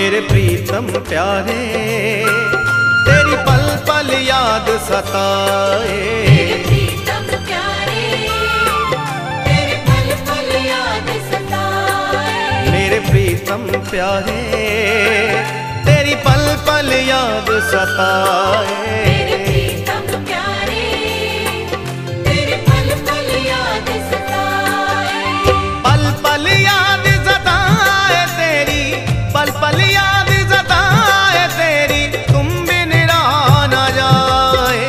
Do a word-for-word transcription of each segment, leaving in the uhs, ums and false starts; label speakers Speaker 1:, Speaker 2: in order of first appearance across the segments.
Speaker 1: मेरे प्रीतम प्यारे तेरी पल पल याद सताए।
Speaker 2: मेरे प्रीतम प्यारे तेरे पल पल याद सताए।
Speaker 1: मेरे प्रीतम प्यारे तेरी पल पल याद सताए।
Speaker 2: मेरे प्रीतम प्यारे तेरे पल पल याद सताए।
Speaker 1: पल पल याद सताए तेरी, पल पल याद सताए तेरी, तुम बिन रहा न जाए।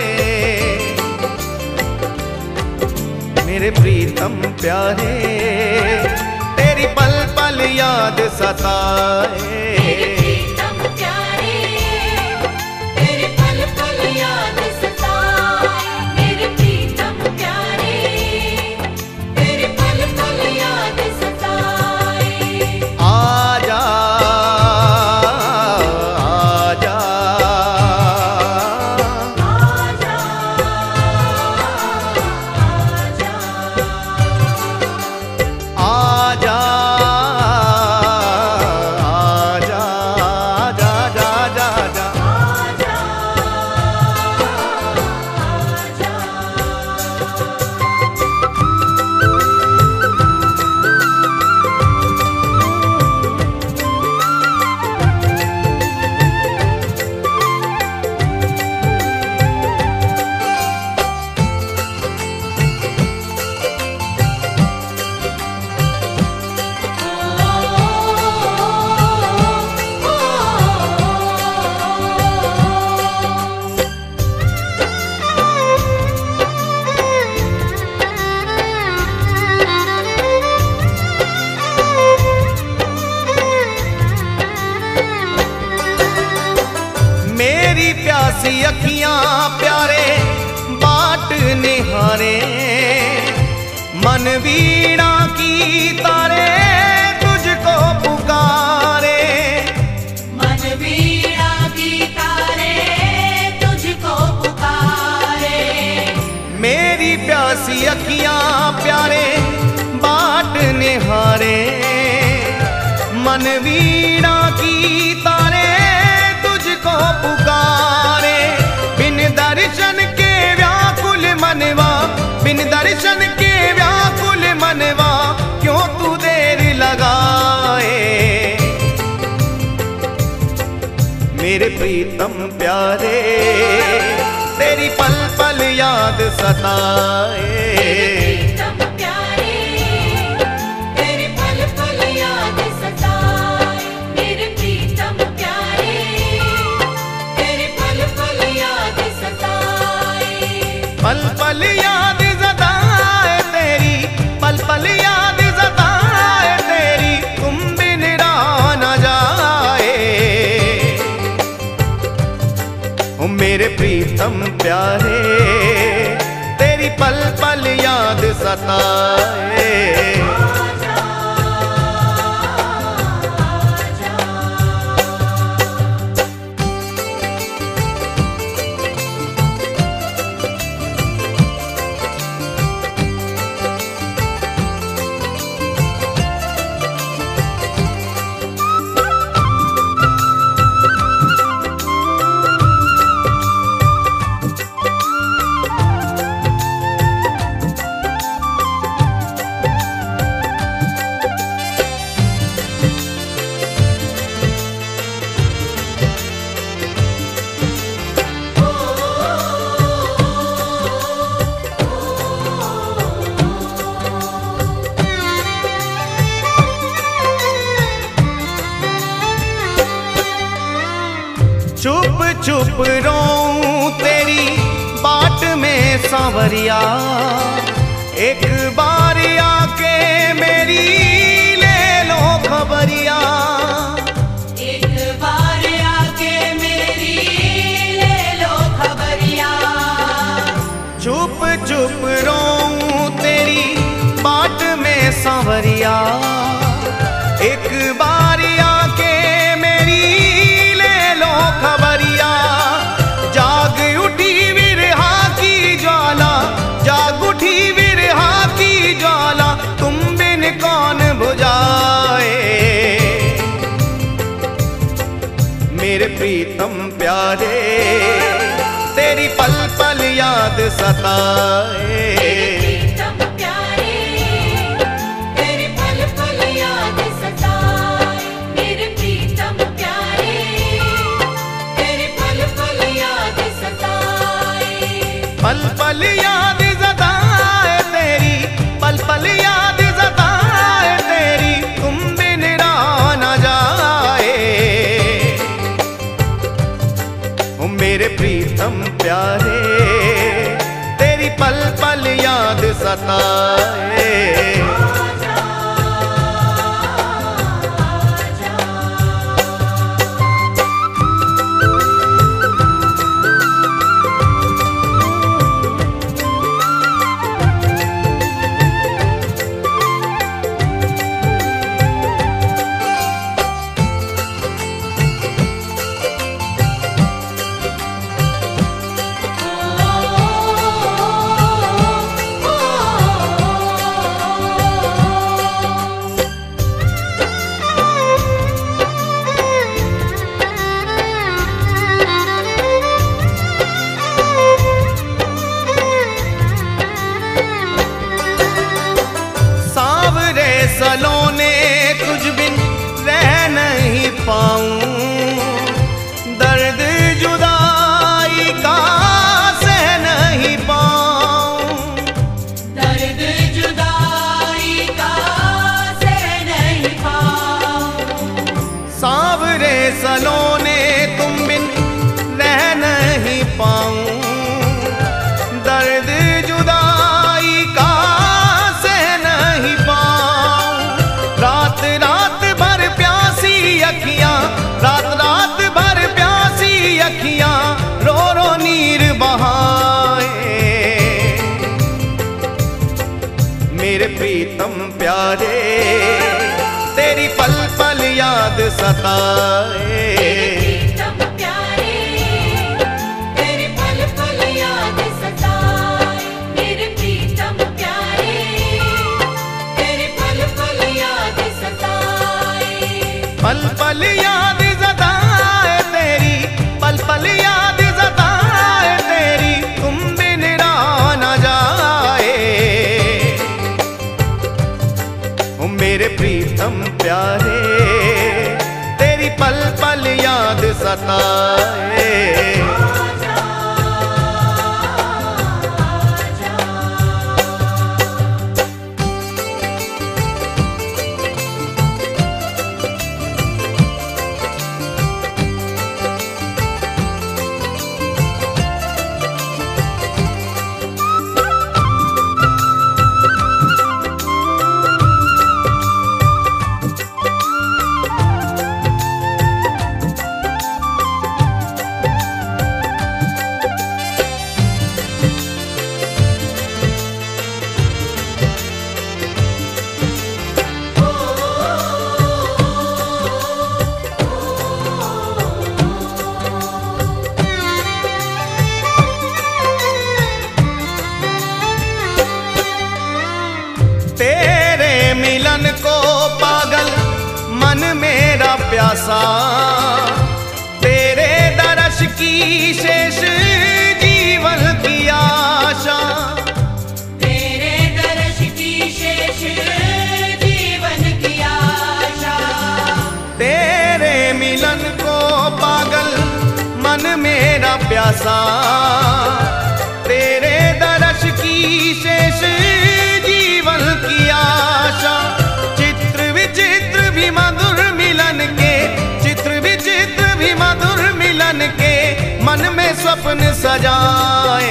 Speaker 1: मेरे प्रीतम प्यारे तेरी पल पल याद सताए।
Speaker 2: मेरे प्रीतम प्यारे तेरे पल पल याद सताए। मेरे प्रीतम प्यारे तेरे पल पल याद सताए।
Speaker 1: आजा आजा
Speaker 2: आजा आजा
Speaker 1: आजा मेरी प्यासी अखियां प्यारे बाट निहारे, मन वीणा की तारे तुझको पुकारे।
Speaker 2: मन वीणा की तारे तुझको पुकारे।
Speaker 1: मेरी प्यासी अखियां प्यारे बाट निहारे, मन वीणा की तारे तुझको पुकारे। बिन दर्शन के व्याकुल मनवा, बिन दर्शन के व्याकुल मनवा, क्यों तू देर लगाए। मेरे प्रीतम प्यारे तेरी पल पल याद सताए।
Speaker 2: प्रीतम प्यारे तेरे पल पल याद सताए। मेरे प्रीतम प्यारे तेरे पल पल याद सताए।
Speaker 1: पल पल याद सताए तेरी, पल पल याद सताए तेरी, तुम बिन रहा न जाए। ओ मेरे प्रीतम प्यारे तेरी पल पल याद सताए।
Speaker 2: आजा आजा
Speaker 1: चुप चुप रोऊं तेरी बाट में सांवरिया, एक बार आके मेरी ले लो खबरिया।
Speaker 2: एक बार आके मेरी ले लो खबरिया।
Speaker 1: चुप चुप रोऊं तेरी बाट में सांवरिया, एक बार आके मेरी ले लो खबरिया। जाग उठी विरहा की ज्वाला, जाग उठी विरहा की ज्वाला, तुम बिन कौन बुझाए। मेरे प्रीतम प्यारे तेरी पल पल याद सताए।
Speaker 2: प्रीतम प्यारे तेरी पल पल याद सताए। मेरे प्रीतम प्यारे तेरी पल पल याद सताए।
Speaker 1: पल पल याद सताए तेरी पल पल याद सताए तेरी तुम बिन रहा न जाए। ओ मेरे प्रीतम प्यारे तेरी पल पल याद सताए।
Speaker 2: आजा आजा
Speaker 1: सांवरे सलोने तुझ बिन रह नहीं पाऊं। दर्द जुदाई का सह नहीं पाऊं।
Speaker 2: दर्द जुदाई का सह नहीं पाऊं।
Speaker 1: सांवरे सलोने तुम बिन रह नहीं पाऊं। दर्द जुदाई का सह नहीं पाऊं। रात रात भर प्यासी अखियां रात रात भर प्यासी अखियां रो रो नीर बहाए। मेरे प्रीतम प्यारे तेरी पल पल याद सताए।
Speaker 2: प्रीतम प्यारे तेरी पल पल याद सताए। मेरे प्रीतम प्यारे तेरी पल पल याद सताए।
Speaker 1: पल पल याद सताए तेरी पल पल याद सताए तेरी तुम बिन रहा न जाए। ओ मेरे प्रीतम प्यारे तेरी पल पल याद सताए।
Speaker 2: आजा आजा
Speaker 1: तेरे मिलन को पागल मन मेरा प्यासा। तेरे दर्श की शेष जीवन की आशा।
Speaker 2: तेरे दर्श की शेष जीवन की आशा।
Speaker 1: तेरे मिलन को पागल मन मेरा प्यासा। तेरे दर्श की शेष जीवन की आशा। चित्र विचित्र भी मधुर मिलन के चित्र विचित्र भी मधुर मिलन के मन में स्वप्न सजाए।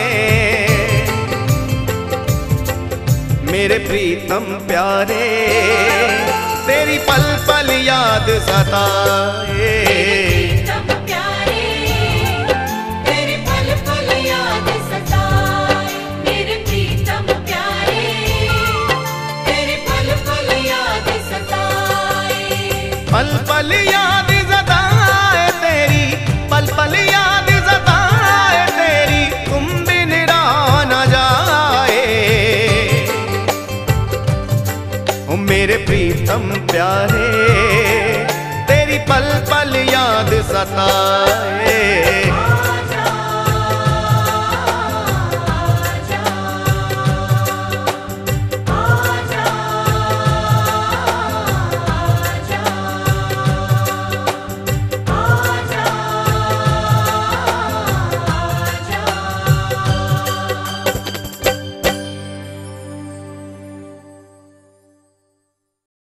Speaker 1: मेरे प्रीतम प्यारे तेरी पल पल याद सताए।
Speaker 2: प्रीतम प्यारे तेरी पल पल याद सताए। मेरे प्रीतम प्यारे तेरी पल पल याद सताए।
Speaker 1: पल पल याद सताए तेरी पल पल याद सताए तेरी तुम बिन रहा न जाए। ओ मेरे प्रीतम प्यारे तेरी पल पल याद सताए। सताए।